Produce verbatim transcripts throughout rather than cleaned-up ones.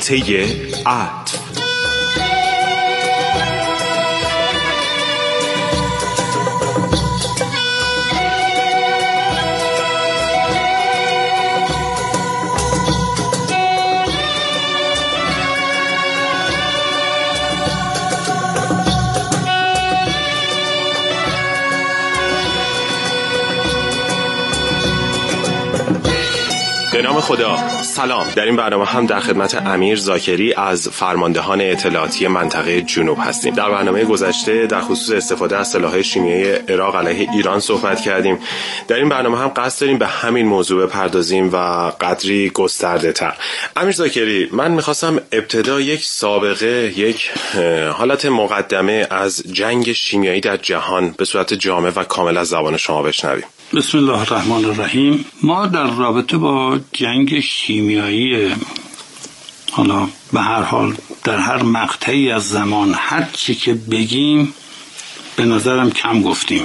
رابطه عطف. به نام خدا. سلام. در این برنامه هم در خدمت امیر زاکری از فرماندهان اطلاعاتی منطقه جنوب هستیم. در برنامه گذشته در خصوص استفاده از سلاح‌های شیمیایی عراق علیه ایران صحبت کردیم. در این برنامه هم قصد داریم به همین موضوع بپردازیم و قدری گسترده تر. امیر زاکری، من میخواستم ابتدا یک سابقه، یک حالت مقدمه از جنگ شیمیایی در جهان به صورت جامع و کامل از زبان شما بشنویم. بسم الله الرحمن الرحیم. ما در رابطه با جنگ شیمیایی، حالا به هر حال در هر مقطعی از زمان هر چی که بگیم به نظرم کم گفتیم.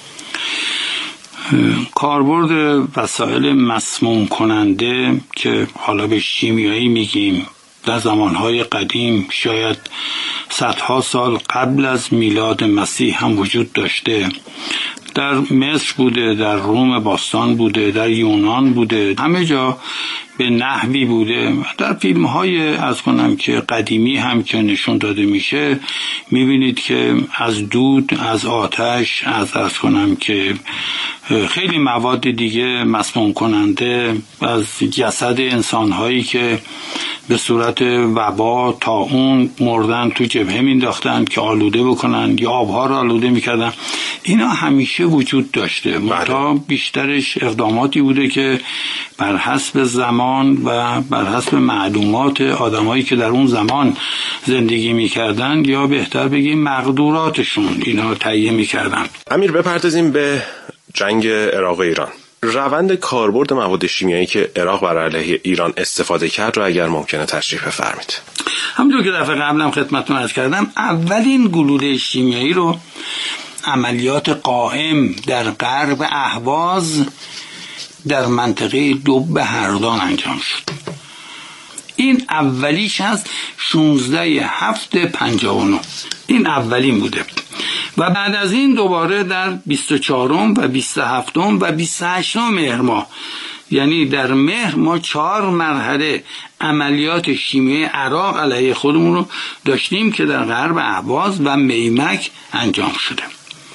کاربرد وسایل مسموم کننده که حالا به شیمیایی میگیم در زمانهای قدیم شاید صدها سال قبل از میلاد مسیح هم وجود داشته. در مصر بوده، در روم باستان بوده، در یونان بوده، همه جا به نحوی بوده. در فیلم های از کنم که قدیمی هم که نشون داده میشه میبینید که از دود، از آتش، از از کنم که خیلی مواد دیگه مسموم کننده از جسد انسان هایی که به صورت وبا طاعون مردن تو جبهه مینداختن که آلوده بکنن یا آبها رو آلوده میکردن. اینا همیشه وجود داشته، منتها بیشترش اقداماتی بوده که بر حسب زمان و بر حسب معلومات آدمایی که در اون زمان زندگی میکردن یا بهتر بگیم مقدوراتشون اینا تهیه میکردن. امیر، بپردازیم به جنگ عراق و ایران. روند کاربرد مواد شیمیایی که عراق بر علیه ایران استفاده کرد رو اگر ممکنه تشریح بفرمایید. همونطور که دفعه قبلم خدمتتون عرض کردم، اولین گلوله شیمیایی رو عملیات قائم در غرب اهواز در منطقه دوب هردان انجام شد. این اولیش از شانزده هفته پنجاه و نه. این اولین بوده و بعد از این دوباره در بیست و چهارم و بیست و هفتم و بیست و هشتم مهر ماه، یعنی در مهر ما چهار مرحله عملیات شیمیایی عراق علیه خودمون رو داشتیم که در غرب اهواز و میمک انجام شده.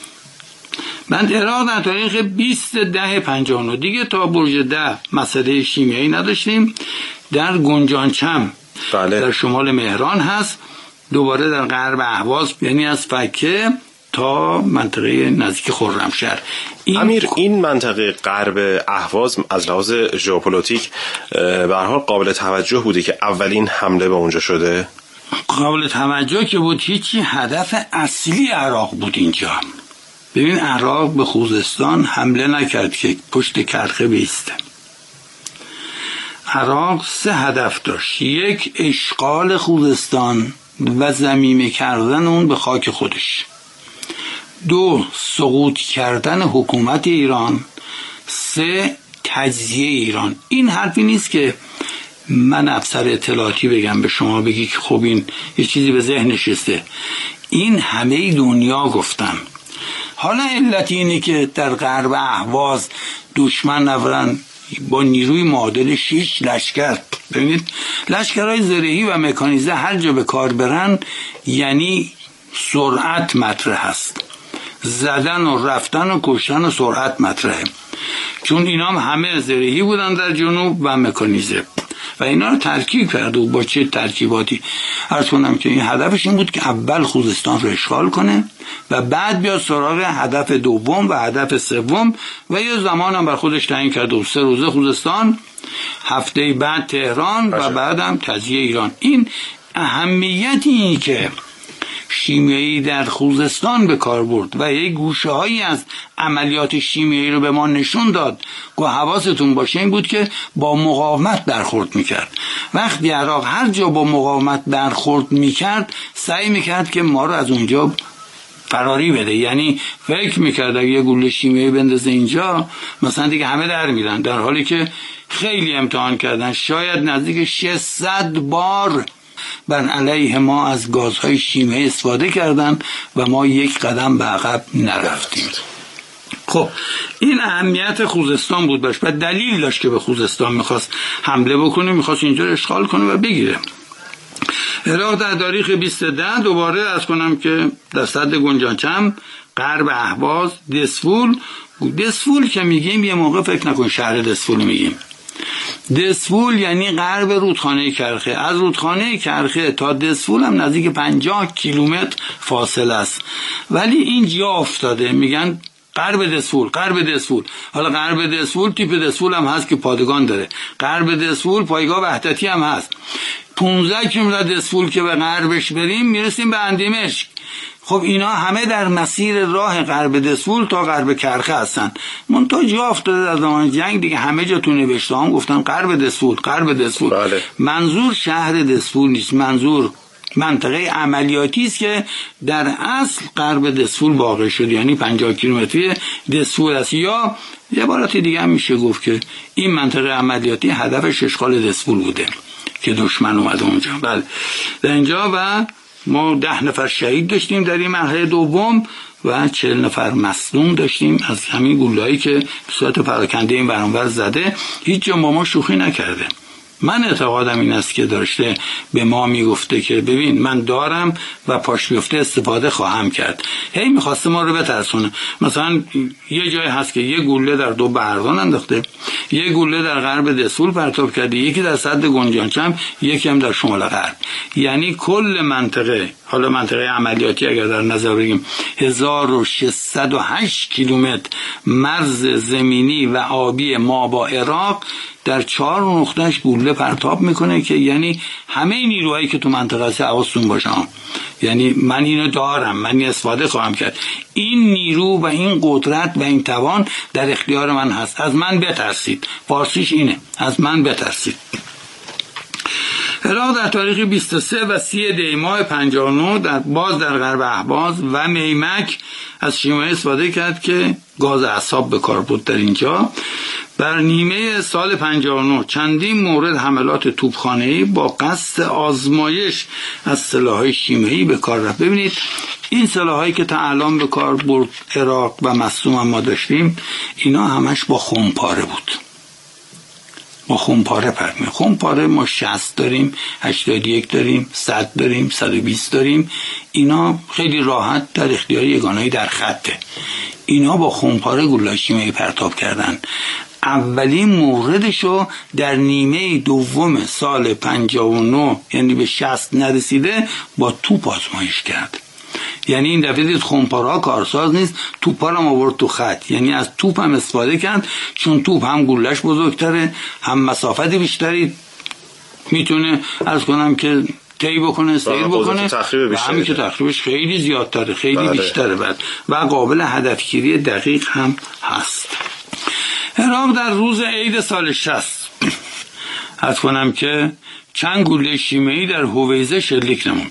من عراق در تاریخ بیست ده پنجاه و نه دیگه تا برج ده مسئله شیمیایی نداشتیم. در گنجانچم بله. در شمال مهران هست، دوباره در غرب اهواز، یعنی از فکه تا منطقه نزدیک خرمشهر. این امیر، این منطقه غرب اهواز از لحاظ ژئوپلیتیک به هر حال قابل توجه بوده که اولین حمله به اونجا شده. قابل توجه که بود، هیچی هدف اصلی عراق بود اینجا. ببین، عراق به خوزستان حمله نکرد که پشت کرخه بیسته. عراق سه هدف داشت: یک، اشغال خوزستان و ضمیمه کردن اون به خاک خودش; دو، سقوط کردن حکومت ایران; سه، تجزیه ایران. این حرفی نیست که من افسر اطلاعاتی بگم به شما بگی که خب این یه چیزی به ذهن نشسته. این همه دنیا گفتن. حالا علت اینه که در غرب اهواز دشمن نورن با نیروی معادل شش لشکر. ببینید، لشکرهای زرهی و مکانیزه هر جا به کار برن یعنی سرعت مطرح هست، زدن و رفتن و کشتن و سرعت مطرحه، چون اینا هم همه زرهی بودن در جنوب و مکانیزه و اینا رو ترکیب کرده. و با چه ترکیباتی؟ عرض کنم که این هدفش این بود که اول خوزستان رو اشغال کنه و بعد بیا سراغ هدف دوم و هدف سوم و یه زمان هم بر خودش تعیین کرده و سه روزه خوزستان، هفته بعد تهران و بعدم تجزیه ایران. این اهمیتی این که شیمیایی در خوزستان به کار برد و یک گوشه هایی از عملیات شیمیایی رو به ما نشون داد که حواستون باشه این بود که با مقاومت برخورد میکرد. وقتی عراق هر جا با مقاومت برخورد میکرد سعی میکرد که ما رو از اونجا فراری بده، یعنی فکر میکرد اگه یه گوله شیمیایی بندازه اینجا مثلا دیگه همه در میرن، در حالی که خیلی امتحان کردن. شاید نزدیک ششصد بار بر علیه ما از گازهای شیمیایی استفاده کردن و ما یک قدم به عقب نرفتیم. خب این اهمیت خوزستان بود باش و دلیل داشت که به خوزستان میخواست حمله بکنه، میخواست اینجا اشغال کنه و بگیره. عراق در تاریخ بیست ده دوباره از کنم که در سد گنجانچم، غرب اهواز، دسفول. دسفول که میگیم یه موقع فکر نکن شهر دسفول میگیم. دسفول یعنی غرب رودخانه کرخه. از رودخانه کرخه تا دسفول هم نزدیک پنجاه کیلومتر فاصله است، ولی این جا افتاده میگن غرب دسفول، غرب دسفول. حالا غرب دسفول تیپ دسفول هم هست که پادگان داره، غرب دسفول پایگاه وحدتی هم هست. پانزده کیلومتر دسفول که به غربش بریم میرسیم به اندیمشک. خب اینا همه در مسیر راه غرب دسفول تا غرب کرخه هستن. منتها جا افتاده در زمان جنگ دیگه همه جا تو نوشته هم گفتن غرب دسفول، غرب دسفول. بله. منظور شهر دسفول نیست، منظور منطقه عملیاتی است که در اصل غرب دسفول واقع شد، یعنی پنجاه کیلومتری دسفول است. یا یه عبارت دیگه هم میشه گفت که این منطقه عملیاتی هدفش اشغال دسفول بوده که دشمن اومده اونجا. بله در اینجا و ما ده نفر شهید داشتیم در این مرحله دوم و چهل نفر مصدوم داشتیم از همین گله‌ای که به صورت پراکنده این برانور زده. هیچ جا با ما شوخی نکرده. من اعتقادم این است که داشته به ما میگفته که ببین من دارم و پاش بیفته استفاده خواهم کرد. هی میخواسته ما رو بترسونه. مثلا یه جای هست که یه گوله در دو بردان انداخته، یه گوله در غرب دسفول پرتاب کرده، یکی در سد گنجانچم، یکی هم در شمال غرب. یعنی کل منطقه، حالا منطقه عملیاتی اگر در نظر بگیریم، هزار و ششصد و هشت کیلومتر مرز زمینی و آبی ما با عراق در چهار نقطهش گوله پرتاب میکنه که یعنی همه نیروهایی که تو منطقه هست حواستون باشه، یعنی من اینو دارم، من استفاده خواهم کرد. این نیرو و این قدرت و این توان در اختیار من هست، از من بترسید. فارسیش اینه، از من بترسید. عراق در تاریخ بیست و سه و سی دی ماه پنجاه و نه در باز در غرب اهواز و میمک از شیمیایی استفاده کرد که گاز اعصاب به کار بود در اینجا. در نیمه سال پنجاه و نه چندین مورد حملات توپخانه‌ای با قصد آزمایش از سلاح‌های شیمیایی به کار رفت. ببینید این سلاح‌هایی که تا الان به کار برد عراق و مصدوم ما داشتیم، اینا همش با خمپاره بود. ما خمپاره پرت می خمپاره ما شصت داریم، هشتاد و یک داریم، صد داریم، صد و بیست داریم. اینا خیلی راحت در اختیار یگانه‌ای در خطه. اینا با خمپاره گلوله شیمیایی پرتاب کردن. اولین موردشو در نیمه دوم سال پنجاه و نه یعنی به شصت نرسیده با توپ آزمایش کرد. یعنی این دفعه دید خمپاره‌ها کارساز نیست، توپ‌ها رو آورد تو خط. یعنی از توپ هم استفاده کرد، چون توپ هم گلهش بزرگتره، هم مسافت بیشتری میتونه از کنم که طی بکنه، سیر بکنه و همین که تخریبش خیلی زیادتره، خیلی بله. بیشتره بعد و قابل هدفگیری دقیق هم هست. عراق در روز عید سال شصت از کنم که چند گلوله شیمیایی در هویزه شلیک نمود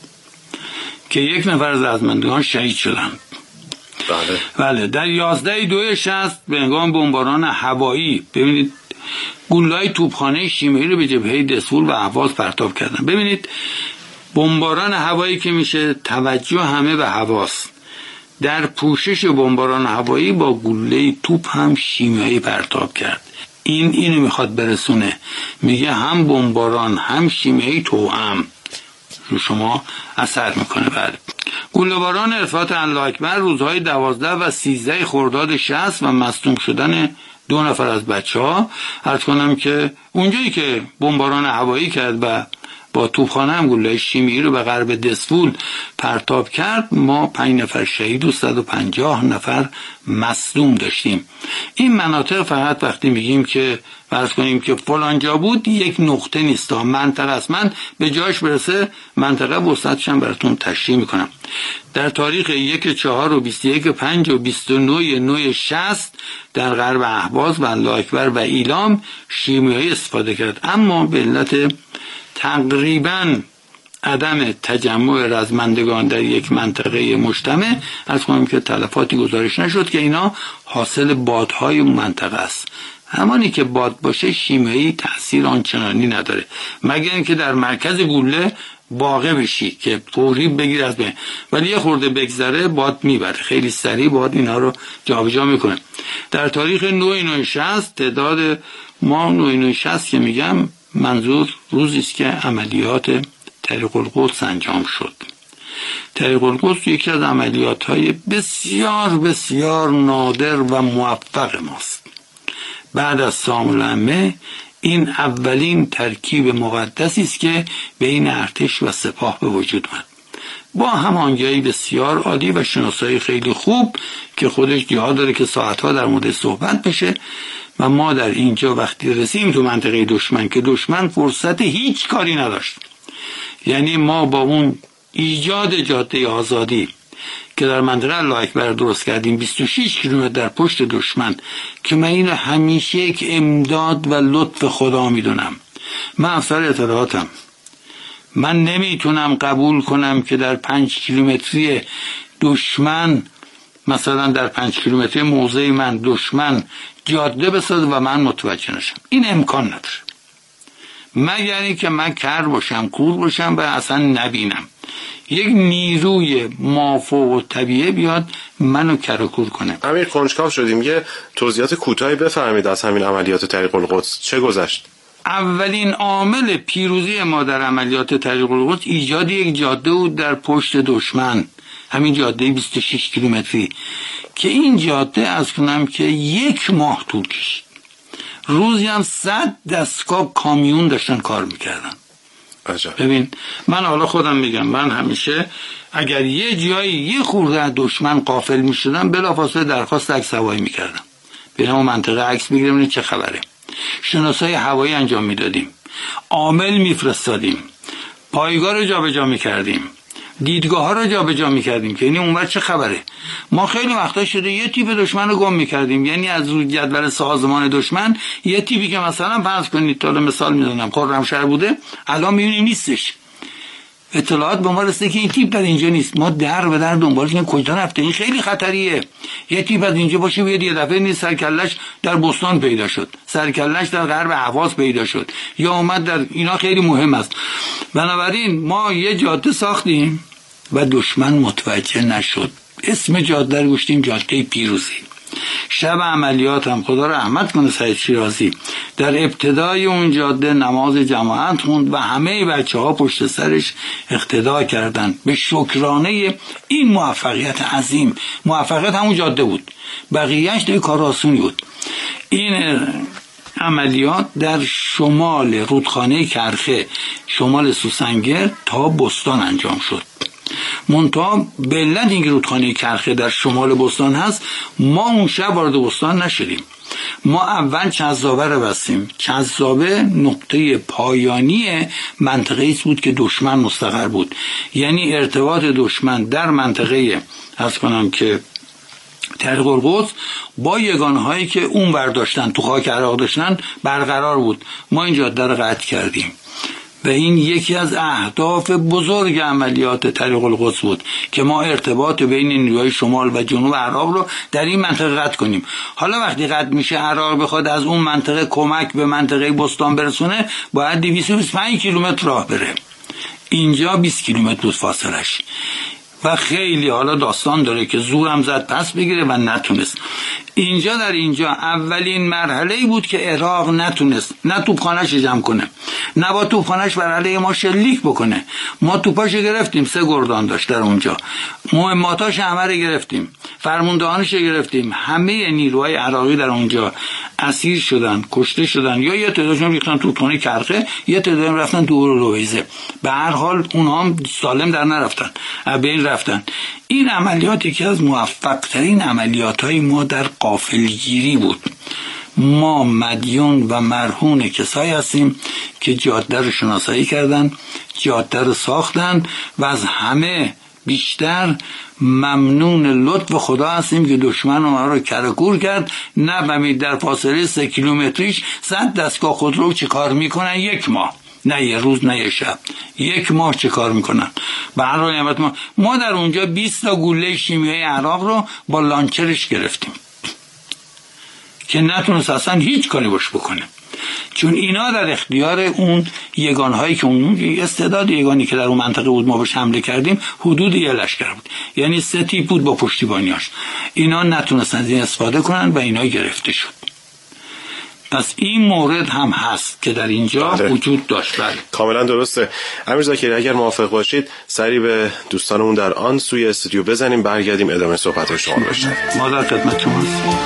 که یک نفر از ارزمندگان شهید شدند. بله. بله در یازده دوی شصت به هنگام بمباران هوایی ببینید گلوله‌های توپخانه شیمیایی رو به جبهه دسفول و اهواز پرتاب کردن. ببینید بمباران هوایی که میشه توجه همه به هواست. در پوشش بمباران هوایی با گلوله توپ هم شیمیایی پرتاب کرد. این اینو میخواد برسونه، میگه هم بمباران هم شیمیایی توأم رو شما اثر میکنه. بله گله‌باران ارتفاعات الله اکبر روزهای دوازده و سیزده خرداد شصت و مصدوم شدن دو نفر از بچه ها. عرض کنم که اونجایی که بمباران هوایی کرد و با توپخانه هم گلوله شیمیایی رو به غرب دسفول پرتاب کرد، ما پنج نفر شهید و صد و پنجاه نفر مصدوم داشتیم. این مناطق فقط وقتی میگیم که فرض کنیم که فلان جا بود یک نقطه نیست، منطقه است. من به جاش برسه منطقه وسطش هم براتون تشریح میکنم. در تاریخ یک چهار و بیست و یک پنج و بیست و نه نه شصت در غرب اهواز و الله اکبر و ایلام شیمیایی استفاده کرد، اما به علت تقریباً عدم تجمع رزمندگان در یک منطقه مجتمع از کنیم که تلفاتی گزارش نشد که اینا حاصل بادهای اون منطقه است. همانی که باد باشه شیمیایی تأثیر آنچنانی نداره، مگر اینکه در مرکز گوله واقع بشی که فوری بگیر از بین، ولی یه خورده بگذره باد میبره، خیلی سریع باد اینا رو جابجا میکنه. در تاریخ نو نو شصت تعداد ما نو نو شصت که میگم منظور روزی است که عملیات طریق القدس انجام شد. طریق القدس یکی از عملیات های بسیار بسیار نادر و موفق ماست. بعد از سام الائمه این اولین ترکیب مقدسی است که بین ارتش و سپاه به وجود اومد، با هماهنگی بسیار عالی و شناسایی خیلی خوب که خودش جا داره که ساعتها در مورد صحبت بشه. و ما در اینجا وقتی رسیم تو منطقه دشمن که دشمن فرصت هیچ کاری نداشت، یعنی ما با اون ایجاد جاده آزادی که در منطقه الله اکبر درست کردیم بیست و شش کیلومتر در پشت دشمن، که من اینو همیشه یک امداد و لطف خدا میدونم. من افسر اطلاعاتم، من نمیتونم قبول کنم که در پنج کیلومتری دشمن، مثلا در پنج کیلومتری موضع من دشمن جاده بسازه و من متوجه نشم. این امکان نداره، مگر اینکه من کر باشم، کور باشم و اصلا نبینم یک نیروی مافوق و طبیعه بیاد منو کر و کور کنه. امیر کنجکاو شدیم، یه توضیحات کوتاهی بفرمایید از همین عملیات طریق القدس چه گذشت؟ اولین عامل پیروزی ما در عملیات طریق القدس ایجاد یک جاده بود در پشت دشمن، همین جاده بیست و شش کیلومتری که این جاده از کنم که یک ماه طول کشید. روزی هم صد دستگاه کامیون داشتن کار میکردن. عجب. ببین من حالا خودم میگم، من همیشه اگر یه جایی یه خورده دشمن غافل میشدم بلافاصله درخواست عکس هوایی میکردم، بریم اون منطقه عکس بگیریم ببینیم چه خبره. شناسایی هوایی انجام میدادیم، عامل میفرستادیم، پایگاه رو جابجا میکردیم، دیدگاه ها رو جابجا میکردیم که یعنی اونور چه خبره. ما خیلی وقتا شده یه تیپ دشمن رو گم میکردیم، یعنی از روی جدول سازمان دشمن یه تیپی که مثلا فرض کنید تا مثال میزنم خرمشهر بوده، الان میبینیم نیستش. اطلاعات به ما رسیده که این تیپ در اینجا نیست، ما در به در دنبالش که کجا رفته، این خیلی خطریه. یه تیپ از اینجا باشه بیاد یه دفعه نیست سرکلش در بستان پیدا شد، سرکلش در غرب اهواز پیدا شد، یا اومد در اینا، خیلی مهم است. بنابراین ما یه جاده ساختیم و دشمن متوجه نشد، اسم جاده رو گذاشتیم جاده پیروزی. شب عملیات هم خدا رحمت کنه سید شیرازی در ابتدای اون جاده نماز جماعت خوند و همه بچه ها پشت سرش اقتدا کردند به شکرانه این موفقیت عظیم. موفقیت همون جاده بود، بقیهش دیگه کار آسونی بود. این عملیات در شمال رودخانه کرخه، شمال سوسنگر تا بستان انجام شد. منتها به علت اینکه رودخانه کرخه در شمال بستان هست، ما اون شب وارد بستان نشدیم. ما اول چذابه رو بستیم. چذابه نقطه پایانی منطقه ایست بود که دشمن مستقر بود، یعنی ارتباط دشمن در منطقه از کنم که طریق القدس با یگانه هایی که اون برداشتن تو خاک عراق داشتن برقرار بود. ما این جاده رو قطع کردیم و این یکی از اهداف بزرگ عملیات طریق القدس بود که ما ارتباط بین نیروهای شمال و جنوب عراق رو در این منطقه قطع کنیم. حالا وقتی قطع میشه عراق بخواد از اون منطقه کمک به منطقه بستان برسونه، باید دویست و بیست و پنج کیلومتر راه بره. اینجا بیست کیلومتر بود فاصلش و خیلی حالا داستان داره که زورم زد پس بگیره و نتونست. اینجا در اینجا اولین مرحله بود که عراق نتونست نه توپخانه‌اش جمع کنه، نه با توپخانه‌اش بر علیه ما شلیک بکنه. ما توپاشو گرفتیم، سه گردان داشت در اونجا، مهماتاش همه رو گرفتیم، فرماندهانش رو گرفتیم. همه نیروهای عراقی در اونجا اسیر شدن، کشته شدن، یا یه تعدادشون ریختن تو رودخانه کرخه، یه تعداد رفتن تو رویزه. به هر حال اونها هم سالم در نرفتن، بین رفتن. این عملیات یکی از موفق ترین عملیات های ما در غافلگیری بود. ما مدیون و مرهون کسایی هستیم که جاده رو شناسایی کردن، جاده رو ساختن و از همه بیشتر ممنون لطف خدا هستیم که دشمن ما رو کرکور کرد. نفهمید در فاصله سه کیلومتریش صد دستگاه خودرو چه کار میکنن، یک ماه، نه یه روز نه یه شب، یک ماه چه کار میکنن. به هر حال ما ما در اونجا بیست تا گوله شیمیایی عراق رو با لانچرش گرفتیم که نتونست اصلا هیچ کاری باش بکنه، چون اینا در اختیار اون یگانهایی که اون استعداد یگانی که در اون منطقه بود ما بهش حمله کردیم حدود یه لشکر بود، یعنی سه تیپ بود با پشتیبانیاش، اینا نتونستن از این استفاده کنن و اینا گرفته شد. پس این مورد هم هست که در اینجا بله. وجود داشت. بله کاملا درسته. امیر زاکری اگر موافق باشید سری به دوستانمون در آن سوی استودیو بزنیم، برگردیم ادامه صحبت شما رو بشنویم. ما در خدمت شما هستیم.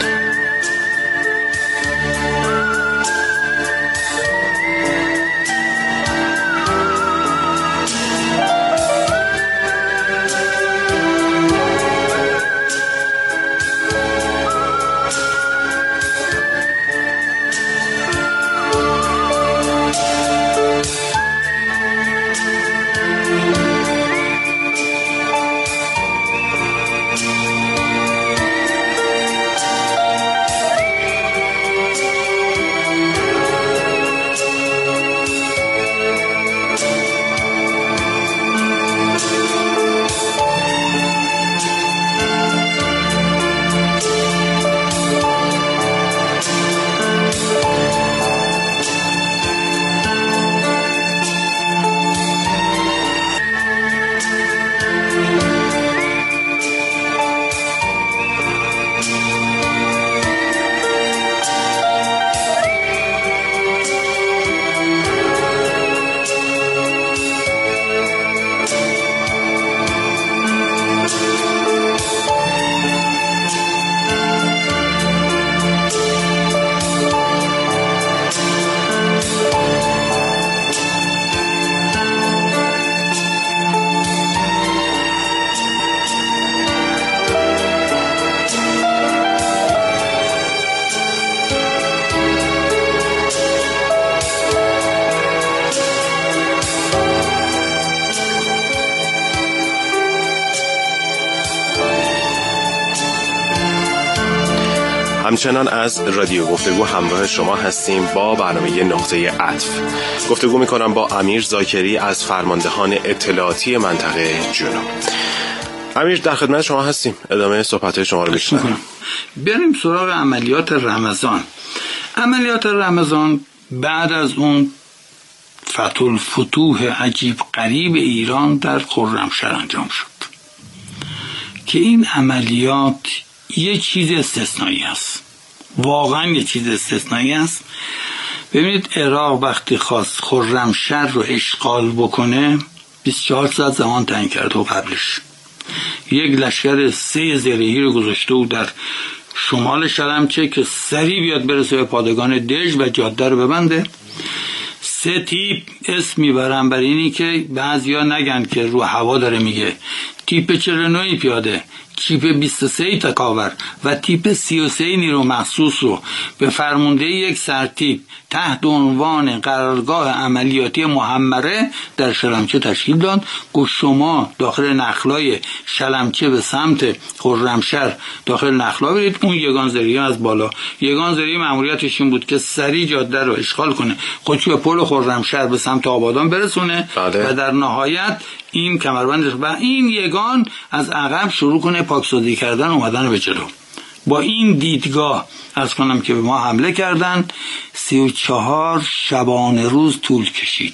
همچنان از رادیو گفتگو همراه شما هستیم با برنامه نقطه عطف. گفتگو میکنم با امیر زاکری از فرماندهان اطلاعاتی منطقه جنوب. امیر در خدمت شما هستیم، ادامه صحبت شما رو میشنویم. بریم سراغ عملیات رمضان. عملیات رمضان بعد از اون فتح الفتوح عجیب غریب ایران در خرمشهر انجام شد که این عملیات یه چیز استثنایی است، واقعا یه چیز استثنایی است. ببینید عراق وقتی خواست خرمشهر رو اشغال بکنه بیست و چهار ساعت زمان تعیین کرد و قبلش یک لشکر سه زرهی رو گذاشته بود در شمال شلمچه که سریع بیاد برسه به پادگان دژ و جاده رو ببنده. سه تیپ اسم میبرن برای اینی که بعضیا نگن که رو هوا داره میگه. تیپ چهل و نه پیاده، تیپ بیست و سه تکاور و تیپ سی و سه نیرو مخصوص رو به فرمانده یک سرتیپ تحت عنوان قرارگاه عملیاتی محمره در شلمچه تشکیل داد. گفت شما داخل نخلای شلمچه به سمت خرمشهر داخل نخلا برید. اون یگان زری از بالا، یگان زری مأموریتش این بود که سریع جاده رو اشغال کنه، خودش به پل خرمشهر به سمت آبادان برسونه بله. و در نهایت این کمربند و این یگان از عقب شروع کنه پاکسازی کردن اومدن به جلو. با این دیدگاه از کنم که به ما حمله کردن. سی و چهار شبانه روز طول کشید.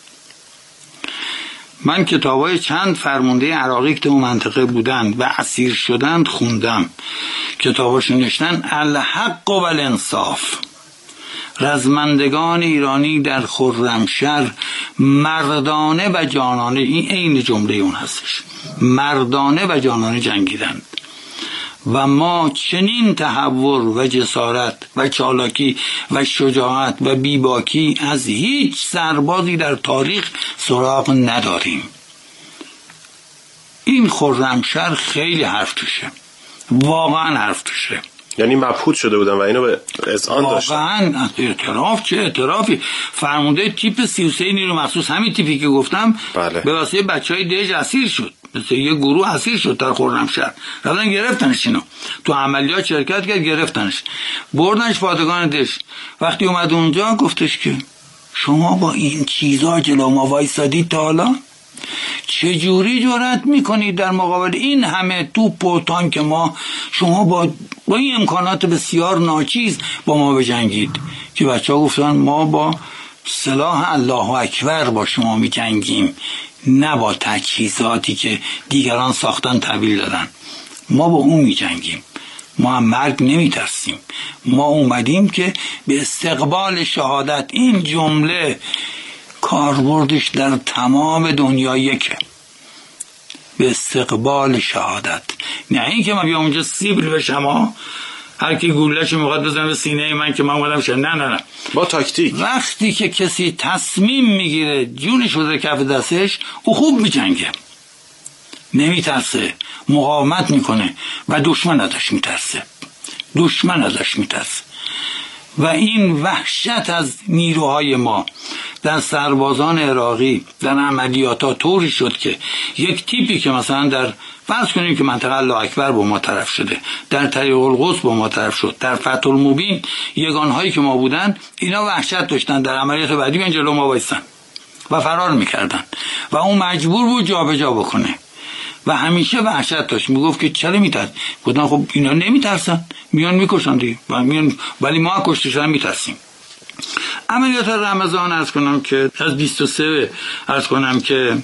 من کتابای چند فرمانده عراقی که اون منطقه بودند و اسیر شدند خوندم. کتاباشون نوشتن الحق و الانصاف. رزمندگان ایرانی در خرمشهر مردانه و جانانه، این عین جمله اون هستش، مردانه و جانانه جنگیدند و ما چنین تحور و جسارت و چالاکی و شجاعت و بیباکی از هیچ سربازی در تاریخ سراغ نداریم. این خرمشهر خیلی حرف توشه، واقعا حرف توشه، یعنی مبهوت شده بودن و اینو به اذعان داشتن. واقعا اعتراف چه اعترافی. فرمانده تیپ سی و سه نیرو مخصوص، همین تیپی که گفتم بله. به واسطه بچهای دژ اسیر شد، مثل یه گروه اسیر شد در خرمشهر، رفتن گرفتنش، اینو تو عملیات شرکت کرد، گرفتنش بردنش پادگان دژ. وقتی اومد اونجا گفتش که شما با این چیزا جلو ما وایسادید تا حالا؟ چجوری جرأت میکنید در مقابل این همه توپ و تانک ما شما با با این امکانات بسیار ناچیز با ما بجنگید؟ که بچه ها گفتن ما با سلاح الله اکبر با شما میجنگیم، نه با تجهیزاتی که دیگران ساختن تحویل دادن. ما با اون میجنگیم، ما هم مرگ نمیترسیم. ما اومدیم که به استقبال شهادت. این جمله کاربردش در تمام دنیا یکه، به استقبال شهادت. نه این که ما بیام اونجا سیبل بشم، هر کی گوله‌شو میخواد بزنه به سینه من که من اومدم شه. نه نه نه، با تاکتیک. وقتی که کسی تصمیم میگیره جونش بذاره کف دستش، او خوب میجنگه، نمیترسه، مقاومت میکنه و دشمن ازش میترسه، دشمن ازش میترسه. و این وحشت از نیروهای ما در سربازان عراقی در عملیاتها طوری شد که یک تیپی که مثلا در فرض کنیم که منطقه الله اکبر با ما طرف شده، در طریق القدس با ما طرف شد، در فتح المبین یگانهایی که ما بودن، اینا وحشت داشتن در عملیات بعدی من جلو ما وایسن و فرار میکردن و اون مجبور بود جابجا بکنه و همیشه وحشت داشت. میگفت که چرا میترس؟ گفتن خب اینا نمیترسن، میان میکشن دیگه، ولی ما کشتشن میترسیم. عملیات رمضان عرض کنم که از بیست و سه عرض کنم که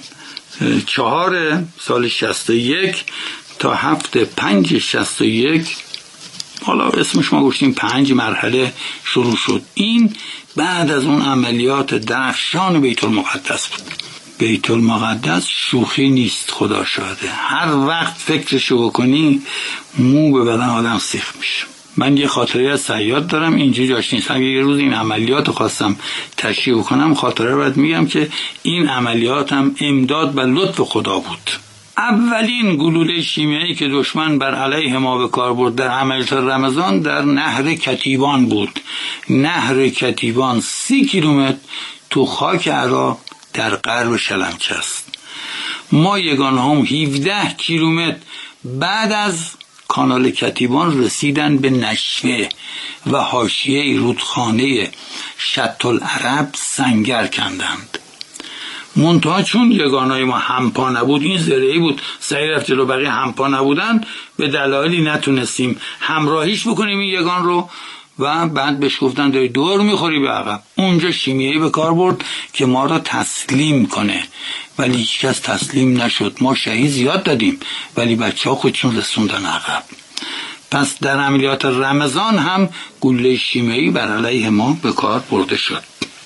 چهار سال شصت و یک تا هفته پنج شصت و یک، حالا اسمش ما گفتیم پنج مرحله شروع شد. این بعد از اون عملیات درخشان بیت المقدس بود. بیت المقدس شوخی نیست، خدا شاهده. هر وقت فکرشو بکنی مو به بدن آدم سیخ میشه. من یه خاطره از صیاد دارم، اینجا جاش نیست. اگه یه روز این عملیات خواستم تشریح بکنم خاطره رو باید میگم که این عملیات هم امداد و لطف خدا بود. اولین گلوله شیمیایی که دشمن بر علیه ما به کار برد در عملیات رمضان در نهر کتیبان بود. نهر کتیبان سی کیلومتر تو خاک عراق در غرب شلمچه است. ما یگان هم هفده کیلومتر بعد از کانال کتیبان رسیدن به نشوه و حاشیه رودخانه شط العرب سنگر کندند. منتها چون یگانای ما همپا نبود، این زرعی بود، سعی رفت جلو، بقیه همپا نبودن، به دلایلی نتونستیم همراهیش بکنیم این یگان رو و بعد بهش گفتن داری دور میخوری به عقب. اونجا شیمیایی به کار برد که ما را تسلیم کنه، ولی هیچ کس تسلیم نشد. ما شهید زیاد دادیم ولی بچه ها خودشون رسوندن عقب. پس در عملیات رمضان هم گلوله شیمیایی بر علیه ما به کار برده شد.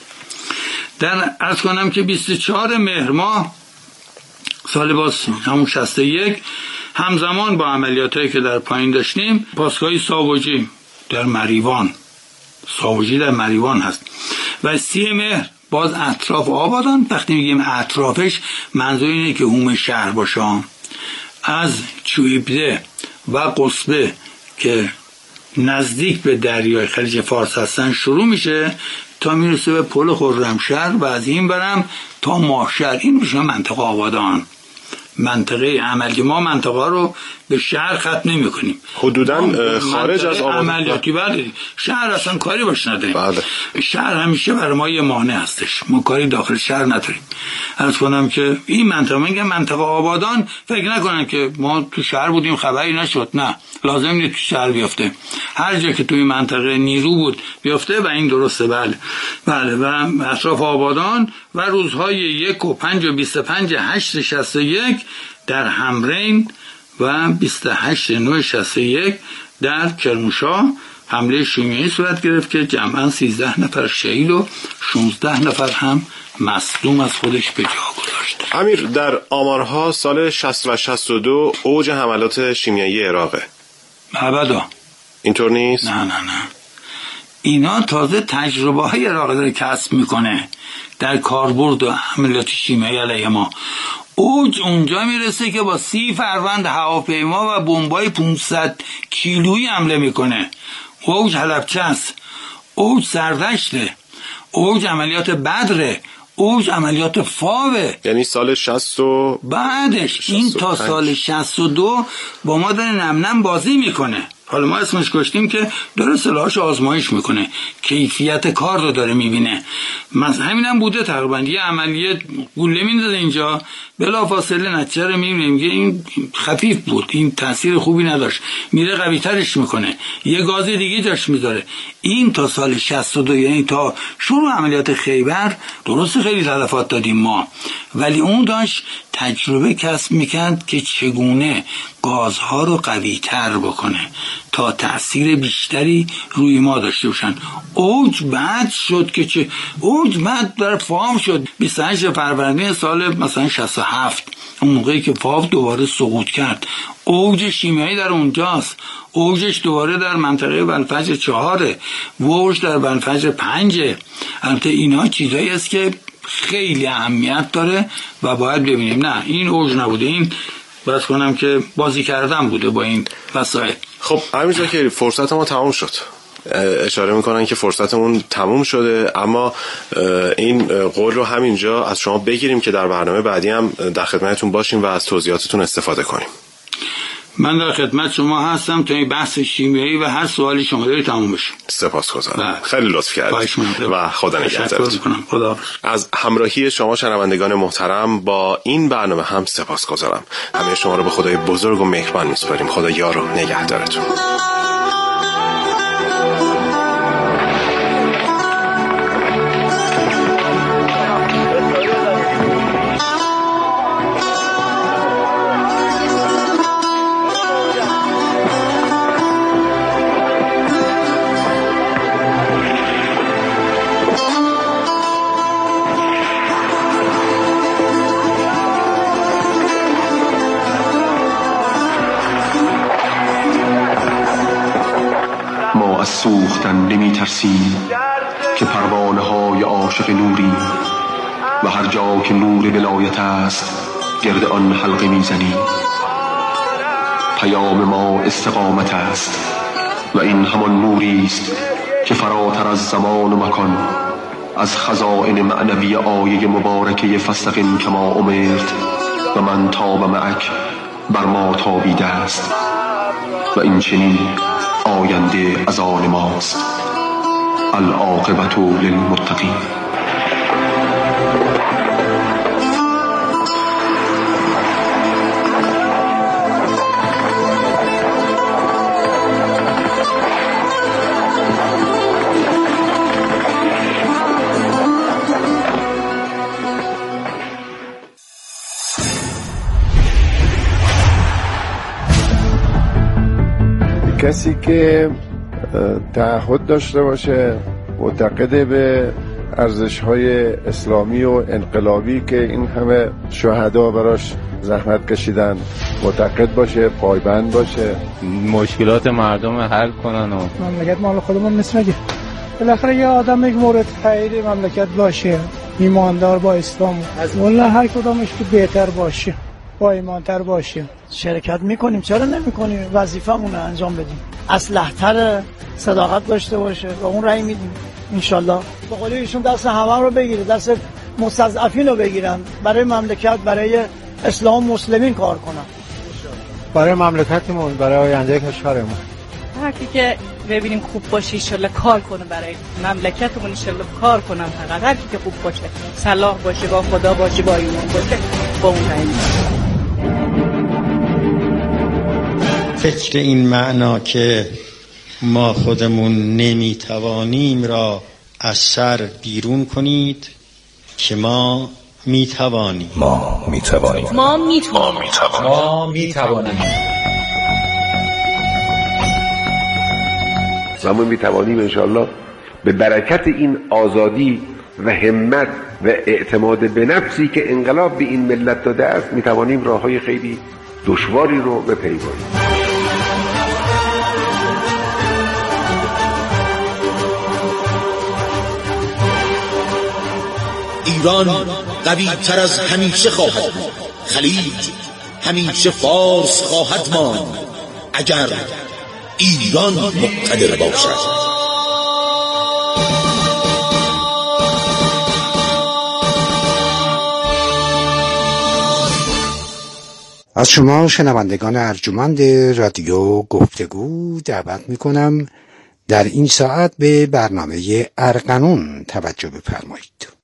در عرض کنم که بیست و چهار مهر ماه سال باز همون شصت و یک همزمان با عملیاتایی که در پایین داشتیم، پاسگاه ساوجی در مریوان، ساوجی در مریوان هست و سی مهر باز اطراف آبادان. وقتی میگیم اطرافش منظور اینه که حوم شهر باشه، از چویبده و قصبه که نزدیک به دریای خلیج فارس هستن شروع میشه تا میرسه به پل خرمشهر و از این برم تا ماهشهر. این میشه منطقه آبادان. منطقه عملی ما منطقه رو به شهر ختم نمی کنیم، حدوداً خارج از آبادان عملیاتی. بله، شهر اصلا کاری باش نداریم. بله. شهر همیشه برای ما یه مانع هستش، ما کاری داخل شهر نداریم. عرض کنم که این منطقه، میگم منطقه آبادان، فکر نکنن که ما تو شهر بودیم خبری نشد، نه، لازم نیست تو شهر بیفته. هر جا که توی منطقه نیرو بود بیفته و این درسته. بله بله. و اطراف آبادان و روزهای یک و پنج و بیست و پنج هشت شصت و یک در همرین و بیست و هشت نه شصت و یک در کرمانشاه حمله شیمیایی صورت گرفت که جمعاً سیزده نفر شهید و شانزده نفر هم مصدوم از خودش به جا گذاشت. امیر، در آمارها سال شصت و شصت و دو اوج حملات شیمیایی عراقه. ابدا اینطور نیست؟ نه نه نه، اینا تازه تجربه های عراق داره کسب میکنه در کاربرد و حملات شیمیایی علیه ما. اوج اونجا میرسه که با سی فروند هواپیما و بمبای پانصد کیلویی حمله میکنه. اوج حلبچه است، اوج سردشته، اوج عملیات بدره، اوج عملیات فاوه. یعنی سال شصت و بعدش این تا سال شصت و دو با ما داره نم نم بازی میکنه. حالا ما اسمش گذاشتیم که داره سلاحش آزمایش میکنه، کیفیت کار رو داره میبینه. مثلا همینم بوده تقریبا، یه عملیه گوله میندازه اینجا، بلافاصله نتیجه رو میبینه، میگه این خفیف بود، این تاثیر خوبی نداشت، میره قوی ترش میکنه، یه گاز دیگه جاش میذاره. این تا سال شصت و دو، یعنی تا شروع عملیات خیبر، درست خیلی تلفات دادیم ما، ولی اون داشت تجربه کسب میکرد که چگونه گازها رو قوی تر بکنه تا تأثیر بیشتری روی ما داشته باشن. اوج بعد شد که چه اوج بعد در فام شد بیست و هشت فروردین سال مثلا شصت و هفت، اون موقعی که فاو دوباره سقوط کرد. اوج شیمیایی در اونجاست، اوجش دوباره در منطقه بنفجر چهاره، اوج در بنفجر پنجه. البته اینا چیزایی است که خیلی اهمیت داره و باید ببینیم. نه این اوج نبوده، این بس کنم که بازی کردن بوده با این وسایل. خب امیر زاکری، فرصت ما تمام شد. اشاره میکنن که فرصتمون تموم شده، اما این قول رو همینجا از شما بگیریم که در برنامه بعدی هم در خدمتتون باشیم و از توضیحاتتون استفاده کنیم. من در خدمت شما هستم تا این بحث شیمیایی و هر سوالی شما دارید تموم بشه. سپاسگزارم، خیلی لطف کردید و خدا نگهدارتون. خدا. از همراهی شما شنوندگان محترم با این برنامه هم سپاسگزارم. همه شما رو به خدای بزرگ و مهربان میسپاریم. خدا یار و نگهدارتون. از سوختن نمی ترسیم که پروانه های عاشق نوریم و هر جا که نور ولایت است گرد آن حلقه می زنیم. پیام ما استقامت است و این همان نوری است که فراتر از زمان و مکان از خزائن معنوی آیه مبارکه فاستقم کما امرت و من تاب معک بر ما تابیده است و این چنین آینده از آن ماست. العاقبت للمتقین. کسی که تعهد داشته باشه، معتقد به ارزش‌های اسلامی و انقلابی که این همه شهدا براش زحمت کشیدن، معتقد باشه، پایبند باشه، مشکلات مردم حل کنن و مملکت مال خودمون نیست مگه؟ بالاخره یه آدم یک مورد خیلی مملکت باشه، ایماندار با اسلام، از والله هر کدامش که بهتر باشه، با ایمانتر باشه. شرکت میکنیم، چرا نمیکنیم؟ وظیفه‌مون رو انجام بدیم. اصلح‌تر صداقت داشته باشه و اون رأی میدیم انشالله. به قول ایشون دست همه رو بگیره، دست مستضعفین رو بگیرن، برای مملکت، برای اسلام مسلمین کار کنن، برای مملکتمون، برای آینده کشورمون. هر کی که ببینیم خوب باشه انشالله کار کنه، برای مملکتمون انشالله کار کنم. فقط هر کی که خوب باشه، صلاح باشه، با خدا باشه، با ایمان باشه، با اون رأی میدیم. فکر این معنا که ما خودمون نمیتوانیم را از شر بیرون کنید که ما میتوانیم. ما میتوانیم. ما میتوانیم. ما میتوانیم. ما میتوانیم انشاءالله به برکت این آزادی و همت و اعتماد به نفسی که انقلاب به این ملت داده است، میتوانیم راههای خیلی دشواری رو بپیماییم. ایران قوی تر از همیشه خواهد بود. خلیج همیشه فارس خواهد ماند اگر ایران مقتدر باشد. از شما شنوندگان ارجمند رادیو گفتگو دعوت میکنم در این ساعت به برنامه ارغنون توجه بفرمایید.